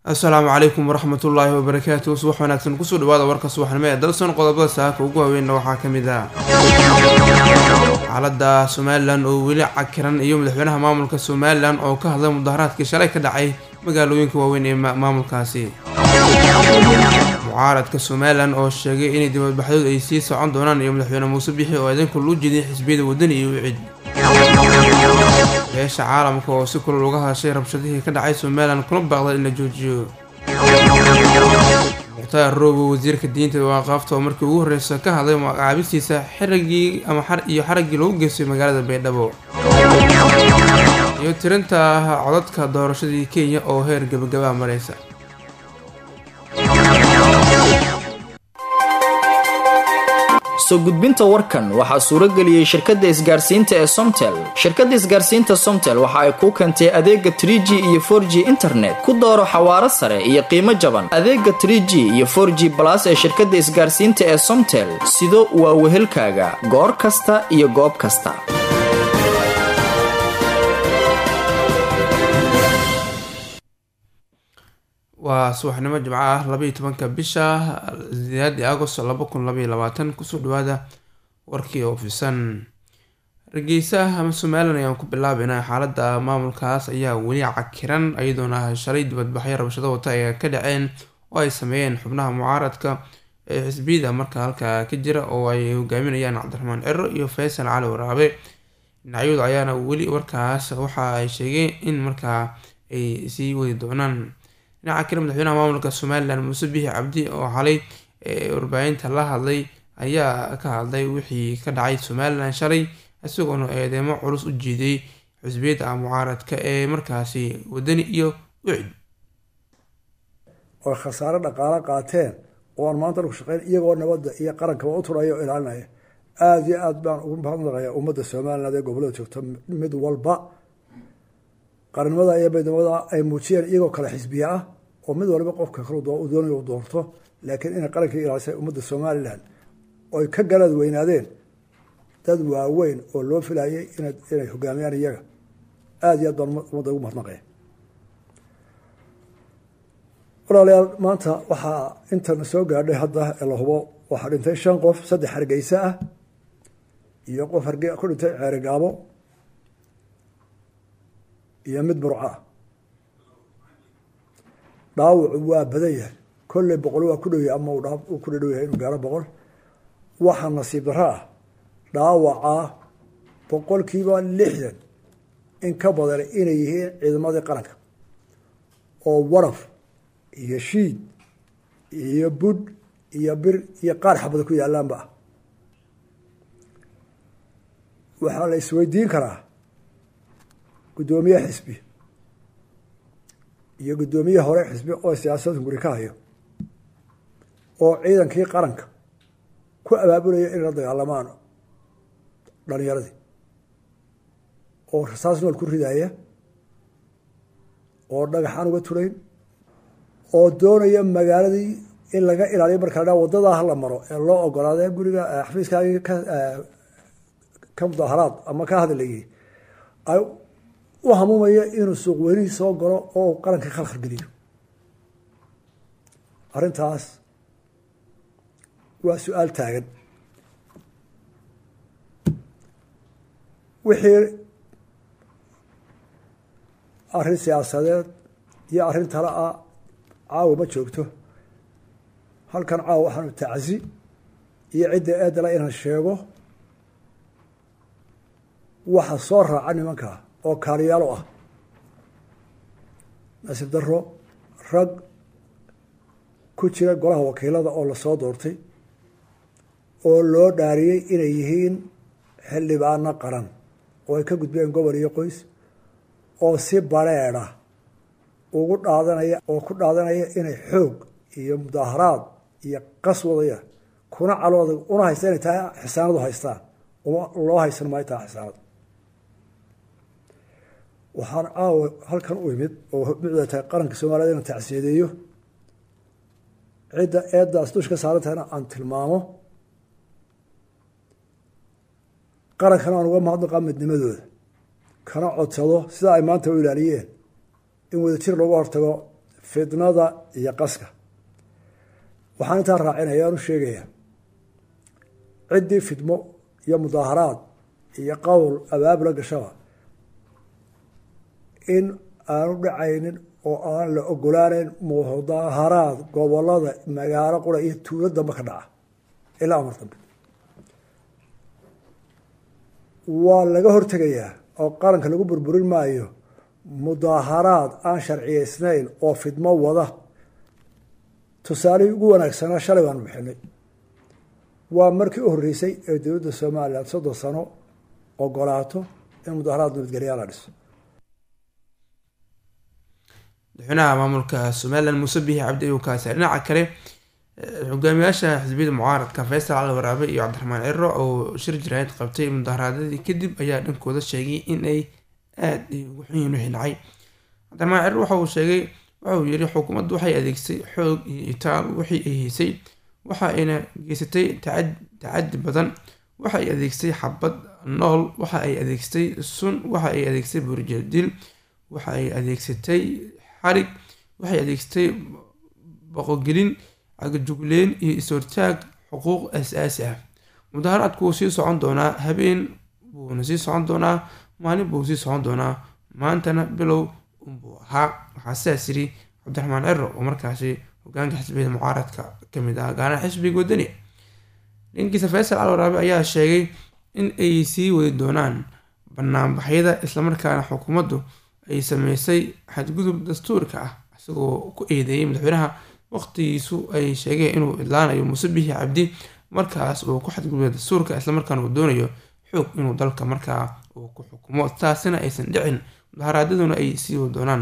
Assalaamu calaykum waraxmatullaahi wabarakaatuh. Subax wanaagsan kusoo dhawaada warka subaxnimo ee dalsoon qodobada saaka ugu waaweyn waxaa ka mid ah xaaladda Somaliland oo weli cakiran iyo madaxweynaha maamulka Somaliland oo ka hadlay mudaharaadkii shalay ka dhacay magaalooyinka waaweyn ee maamulkaasi. Mucaaradka Somaliland oo sheegay in dibadbaxyadu ay sii socon doonaan iyo madaxweyne Muuse Bixi oo idinku loo jeediyay xisbiyada wadani iyo wicid. beesha caalamka oo si kulul uga hadashay rabshadihii ka dhacay Somaliland kuna baaqday in la joojiyo. Mukhtaar Roobo wasiirka diinta iyo waqaafta oo markii ugu horreysay ka hadlay magacaabistiisa xarigii loogu geystay magaalada Baydhabo. iyo tirinta codadka doorashadii Kenya oo heer gabagaba maraysa. soo gudbinta warkan waxaa suuro geliyay shirkadda isgaarsiinta ee Somtel. Shirkadda isgaarsiinta Somtel waxa ay ku keentay adeega 3G iyo 4G internet ku dooro xawaare sare iyo qiimo jaban. Adeega 3G iyo 4G Plus ee shirkadda isgaarsiinta ee Somtel sido waa wehelkaaga goor kasta iyo goob kasta. waa subaxnimo Jimco ah 12 bisha 8 Agosto 2022 kusoo dhawaada warkii oo fisan. Hargeysa ama Somaliland ayaan ku bilaabaynaa xaaladda maamulkaas ayaa weli cakiran iyadoona shalay dibadbaxyo rabshado wata ay ka dhaceen oo ay sameeyeen xubnaha mucaaradka ee xisbiyada marka halka ka jira oo ay hogaaminayaan Cabdiraxmaan Ciro iyo Faysal Cali Waraabe. dhinacyadu ayaana weli warkaas waxa ay sheegeen in markaa ay sii wadi doonaan. dhinaca kale madaxweynaha maamulka Somaliland Muuse Bixi Cabdi oo xalay warbaahinta la hadlay ayaa ka hadlay wixii ka dhacay Somaliland shalay isagoona eedeemo culus u jeeday xisbiyada mucaaradka ee markaasi wadani iyo wicid oo khasaare dhaqaale qaateen oo aan maanta ku shaqeyn iyagoo nabadda iyo qaranka u turaya oo ilaalinaya aad iyo aad baan ugu mahadnaqayaa ummadda Somaliland ee gobolada joogta mid walba qaranimada iyo baydnimada ay muujiyeen iyagoo kala xisbiya ah oo mid walba qofka kale uu doonayo doorto laakiin in qaranka ilaalisay ummadda Somaliland oo ka galad weynaadeen dad waaweyn oo loo filayay inay hogaamiyaan iyaga aad iyo aad baan ummadda ugu mahadnaqayaa. walaalayaal maanta waxaa intan soo gaadhay hadda la hubo waxaa dhintay 5 qof 3 Hargeysa ah iyo qof ku dhintay Ceerigaabo iyo mid Burco dhaawac waa badan yahay kolle 100 waa ku dhow yahay ama uu ku dhow yahay inuu gaaro 100 waxa nasiib darro ah dhaawaca 60% in ka badan inay yihiin ciidamadii qaranka oo waraf iyo shiid iyo bud iyo bir iyo qaar xabad ku yaalaanba waxa la isweydiin karaa gudoomiye xisbi iyo gudoomiye hore xisbi oo siyaasadda guri ka hayo oo ciidankii qaranka ku abaabulaya in la dagaalamaan dhalinyaradii oo rasaas nool ku ridaya oo dhagaxaan uga turayn oo doonaya magaaladii in laga ilaaliyo marka la wadada la maro ee loo ogolaaday guriga xafiiska ka mudaharaad ama ka hadlayay ay u hamumaya inuu suuq weyni soo galo oo qaranka khalkhal geliyo. arrintaas waa su'aal taagan. wixii arrin siyaasadeed iyo arrin tala ah caawa ma joogto halkan caawa waxaanu tacsi iyo cidda eedala inaan sheego waxa soo raaca nimanka oo kaaliyaalo ah nasiib darro rag ku jira golaha wakiilada oo lasoo doortay oo loo dhaariyey inay yihiin xildhibaano qaran oo ay ka gudbeen gobol iyo qoys oo si bareedha ugu dhaadanaya oo ku dhaadanaya inay xoog iyo mudaharaad iyo qaswadaya kuna calooda una haysta inay tahay xisaanadu haystaan loo haysan maayo tahay xisaanadu. waxaan caawa halkan u imid oo micda tahay qaranka Soomaaliyeed inaan tacsiyadeeyo cidda eedaas dushka saaran tahayna aan tilmaamo qarankana aan uga mahadnaqaa midnimadooda kana codsado sida ay maanta u ilaaliyeen in wadajir looga hortago fidnada iyo qaska waxaan intaa raacinaya aan u sheegaya ciddii fidmo iyo mudaaharaad iyo qowl abaabula gashaba in aanu dhacaynin oo aan la ogolaaneyn mudaaharaad gobolada magaalo qura iyo tuulo dambe ka dhaca ilaa amar dambe waa laga hortegayaa oo qaranka lagu burburin maayo mudaaharaad aan sharciyeysnayn oo fidmo wada tusaalihii ugu wanaagsanaa shalay baanu bixinay waa markii u horreysay ee dowladda somalilan 30 sano ogolaato in mudaaharaad nabadgelyaa la dhiso madaxweynaha maamulka somalilan muuse biixi cabdi ayuu kaasay dhinaca kale hogaamiyaasha xisbiyada mucaaradka faysal cali waraabe iyo cabdiraxmaan ciro oo shir jiraayad qabtay mudaaharaadadii kadib ayaa dhankooda sheegay in ay aada ugu xun yihiin wixii dhacay cabdiraxmaan ciro waxa uu sheegay waxa uu yidhi xukuumaddu waxay adeegsay xoog iyo itaal wixii ay haysay waxa ayna geysatay tacadi badan waxa ay adeegsay xabad nool waxa ay adeegsatay sun waxa ay adeegsatay buurjeedil waxa ay adeegsatay xarig waxay adeegsatay boqogelin agajugleen iyo is-hortaag xuquuq asaasi ah mudaaharaadku wuu sii socon doonaa habeen buuna sii socon doonaa maalin buu sii socon doonaa maantana bilow unbuu ahaa waxaa sidaas yiri cabdiraxmaan ciro oo markaasi hogaanka xisbiyada mucaaradka kamid ah gaaraan xisbiga wadani dhankiisa faysal cali waraabe ayaa sheegay in ay sii wadi doonaan banaanbaxyada islamarkaana xukuumaddu ay sameysay xadgudub dastuurka ah isagoo ku eedeeyay madaxweynaha waqtigiisu ay sheegeen inuu idlaanayo muuse biixi cabdi markaas uu ku xadgudbay dastuurka islamarkaana uu doonayo xoog inuu dalka markaa uu ku xukumo taasina aysan dhicin mudaaharaadaduna ay sii wadi doonaan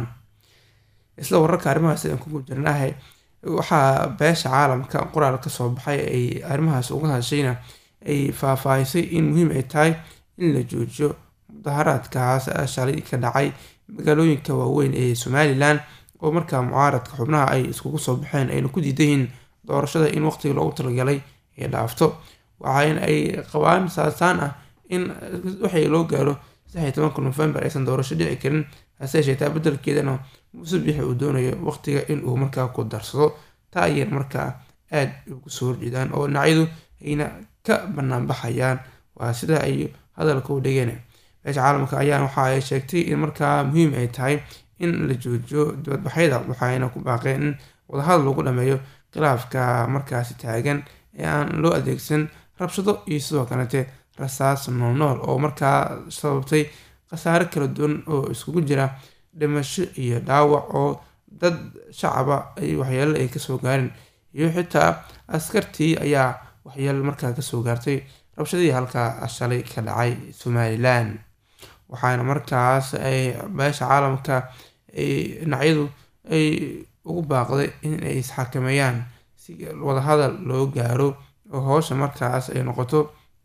isla wararka arrimahaas aan kugu jirnaahay waxaa beesha caalamka qoraal kasoo baxay ay arrimahaas uga hadashayna ay faahfaahisay in muhiim ay tahay in la joojiyo mudaaharaadkaas shalay ka dhacay magaalooyinka waaweyn ee somalilan oo markaa mucaaradka xubnaha ay iskugu soo baxeen ayna ku diidayihiin doorashada in waqtiga loogu talagalay ay dhaafto waxaana ay qabaan saasaan ah in waxay loo gaaro 16 November aysan doorasho dhici karin hase yeeshee beddelkeedana muuse biixi uu doonayo waqtiga in uu markaa ku darsado taa ayay markaa aad ugu soo horjeedaan oo dhinacyadu ayna ka bannaan baxayaan waa sida ay hadalka u dhigeen beesha caalamka ayaa waxa ay sheegtay in markaa muhiim ay tahay in la joojiyo dibadbaxyada waxayna ku baaqeen in wadahadal lagu dhameeyo khilaafka markaasi taagan ee aan loo adeegsan rabshado iyo sidoo kalete rasaas nool oo markaa sababtay khasaare kala duwan oo iskugu jira dhimasho iyo dhaawac oo dad shacaba ay waxyeelo ay kasoo gaareen iyo xitaa askartii ayaa waxyeelo markaa kasoo gaartay rabshadii halkaa shalay ka dhacay somalilan waxaana markaas ay beesha caalamka ay dhinacyadu ay ugu baaqday in ay isxakameeyaan si wadahadal loo gaaro oo howsha markaas ay noqoto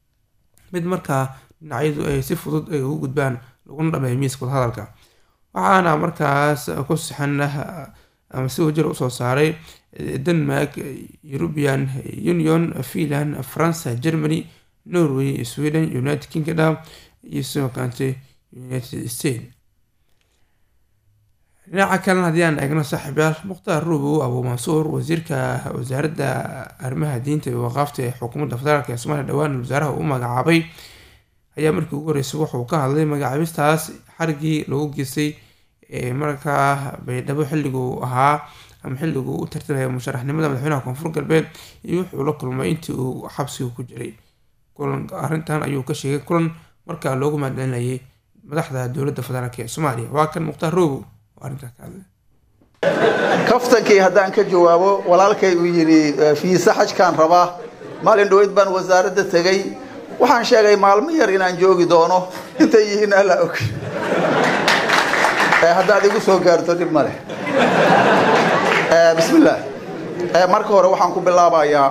mid markaa dhinacyadu ay si fudud ay ugu gudbaan laguna dhameeyo miiska wadahadalka waxaana markaas ku sixan ama si wajir usoo saaray Denmark, European Union, Finland, France, Germany, Norway, Sweden, United Kingdom iyo sidoo kalete United States. dhinaca kalena haddii aan eegno saaxiibayaal mukhtaar ruubow abu mansuur wasiirka wasaaradda arrimaha diinta iyo waqaafta ee xukuumadda federaalka ee Soomaaliya dhawaan wasaaraha u magacaabay ayaa markii ugu horeysay wuxuu ka hadlay magacaabistaas xarigii lagu geystay markaa baydhabo xilliguu ahaa ama xilliguu u tartamaya musharaxnimada madaxweynaha koonfur galbeed iyo wuxuu la kulmay intii uu xabsiga ku jiray arrintan ayuu ka sheegay kulan markaa loogu mahadcelinayay madaxda dowladda federaalka ee Soomaaliya waa kan mukhtaar ruubow kaftankii haddaan ka jawaabo walaalkay uu yidhi fiisa xajkaan rabaa maalin dhaweyd baan wasaaradda tegay waxaan sheegay maalmo yar inaan joogi doono intay yihiin alla og haddaad igu soo gaarto dhib ma leh bismillaah marka hore waxaan ku bilaabayaa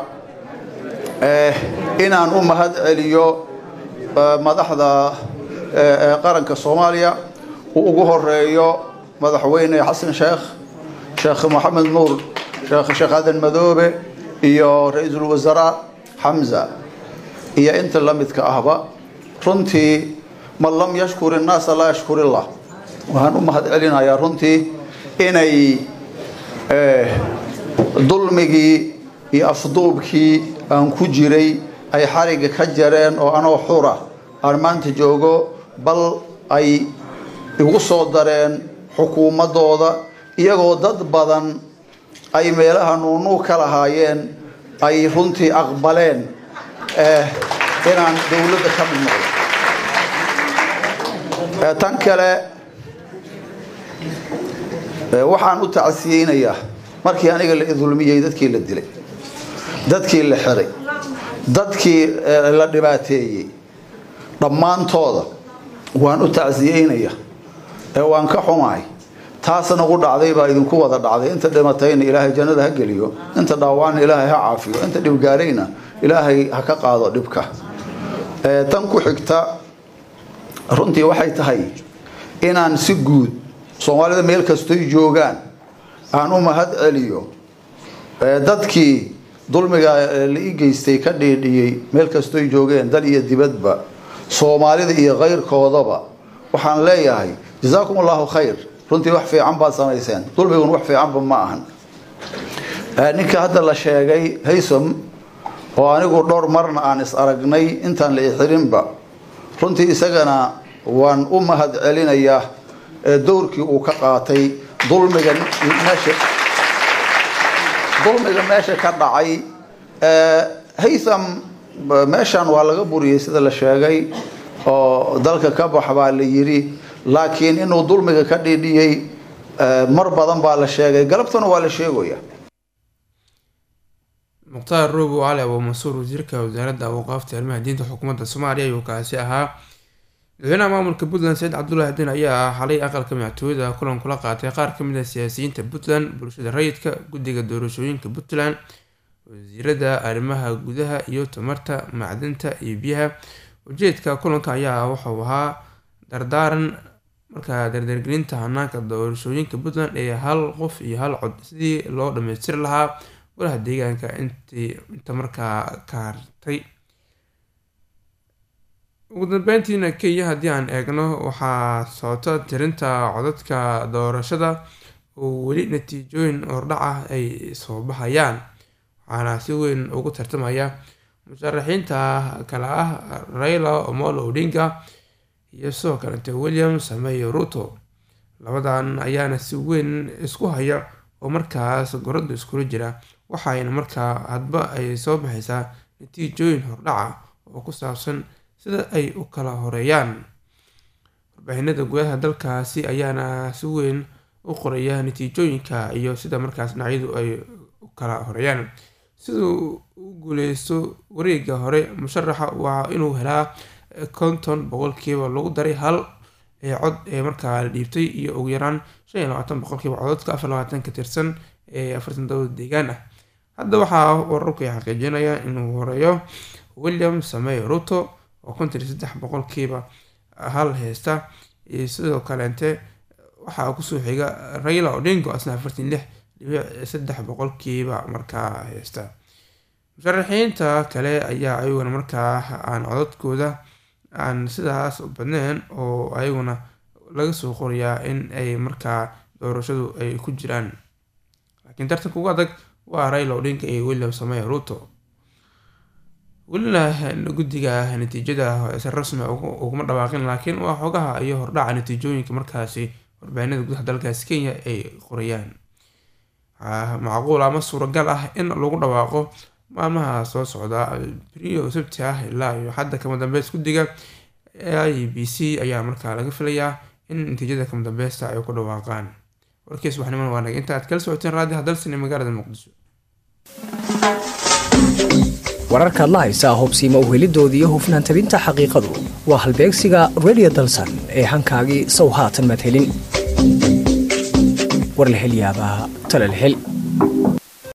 inaan u mahad celiyo madaxda qaranka Soomaaliya uu ugu horeeyo madaxweyne xasan sheekh maxamed nuur sheekh aadan madoobe iyo ra'iisul wasaare xamza iyo inta la midka ahba runtii man lam yashkur الناس la yashkur Allah waxaan u mahad celinayaa runtii inay dulmigii iyo afduubkii aan ku jiray ay xariga ka jareen oo anoo xura aan maanta joogo bal ay igu soo dareen xukuumadooda iyagoo dad badan ay meelaha nuunuu ka lahaayeen ay runtii aqbaleen inaan dowladda ka mid noqdo tan kale waxaan u tacsiyeynayaa markii aniga la idulmiyey dadkii la dilay dadkii la xiray dadkii la dhibaateeyey dhammaantooda waan u tacsiyeynayaa waan ka xumahay taasna ugu dhacday baa idinku wada dhacday inta dhimatayna ilaahay jannada ha geliyo inta dhaawaana ilaahay ha caafiyo inta dhibgaarayna ilaahay ha ka qaado dhibka tan ku xigta runtii waxay tahay inaan si guud Soomaalida meel kastoy joogaan aan u mahad celiyo dadkii dulmiga la geystay ka dheedhiyay meel kastoy joogeen dal iyo dibadba Soomaalida iyo qeyrkoodaba waxaan leeyahay jazaakumullahu khayr runtii wax fiican baad samayseen dulmigun wax fiicanba ma ahan ninka hadda la sheegay Haysam oo anigu dhowr marna aan is aragnay intaan la xirinba runtii isagana waan u mahad celinayaa doorkii uu ka qaatay dulmiga meesha ka dhacay Haysam meeshan waa laga buriyay sida la sheegay oo dalka ka bax baa la yiri laakiin inuu dulmiga ka dhidhiyay mar badan baa la sheegay galabtana waa la sheegaya muqtaar Roobo Cali Abu Mansuur wasiirka wasaaradda awqaafta arrimaha diinta xukuumadda Soomaaliya ayuu kaasi ahaa madaxweynaha maamulka Puntland Said Cabdullaahi Diin ayaa xalay aqalka madaxtooyada kulan kula qaatay qaar ka mid ah siyaasiyiinta Puntland bulshada rayidka guddiga doorashooyinka Puntland wasiirada arrimaha gudaha iyo tamarta macdanta iyo biyaha ujeedka kulanka ayaa wuxuu ahaa dardaaran markaa dardargelinta hanaanka doorashooyinka Puntland ee hal qof iyo hal cod sidii loo dhameystiri lahaa golaha deegaanka inta markaa ka hartay ugu dambeyntiina Kenya haddii aan eegno waxaa socota tirinta codadka doorashada oo weli natiijooyin hordhac ah ay soo baxayaan waxaana si weyn ugu tartamaya musharaxiinta kale ah Raila Amolo Odinga iyo sidoo kale William Samoei Ruto labadan ayaana si weyn isku haya oo markaas gorada iskula jira waxayna markaa hadba ay soo baxaysaa natiijooyin hordhac oo ku saabsan sida ay u kala horeeyaan warbaahinada gudaha dalkaasi ayaana si weyn u qoraya natiijooyinka iyo sida markaas dhinacyadu ay u kala horeeyaan sidoo uu guuleysto wareegga hore musharaxa waa inuu helaa 50% lagu daray hal cod ee markaa la dhiibtay iyo ugu yaraan 25% codadka 24 ka tirsan ee 40 dowlad deegaan ah hadda waxaa wararku ay xaqiijinayaan inuu horeeyo William Samoei Ruto oo 53% hal heesta iyo sidoo kale waxaa ku soo xiga Raila Odinga asna 46.3% markaa heesta musharaxiinta kale ayaa ayaguna markaa aan codadkooda aan sidaas u badneen oo ayaguna laga soo qorayaa in ay markaa doorashadu ay ku jiraan laakiin tartanka ugu adag waa Raila Odinga iyo William Samoei Ruto weliba guddiga natiijada si rasmi uguma dhawaaqin laakiin waa xogaha iyo hordhaca natiijooyinka markaasi warbaahinada gudaha dalkaasi Kenya ay qorayaan macquul ama suuragal ah in lagu dhawaaqo maalmaha soo socda beriyo sabti ah ilaa iyo hadda kama dambeys guddiga IEBC ayaa markaa laga filayaa in natiijada kama dambeysta ay ku dhawaaqaan warkiis waxnimo waa naga inta aad kala socoteen raadiyaha dalsan ee magaalada Muqdisho wararka la haysa hubsiima u helidoodii iyo hufnaan tabinta xaqiiqadu waa halbeegsiga Radio Dalsan ee hankaagii sow haatan mad helin war la hel yaabaa tala la hel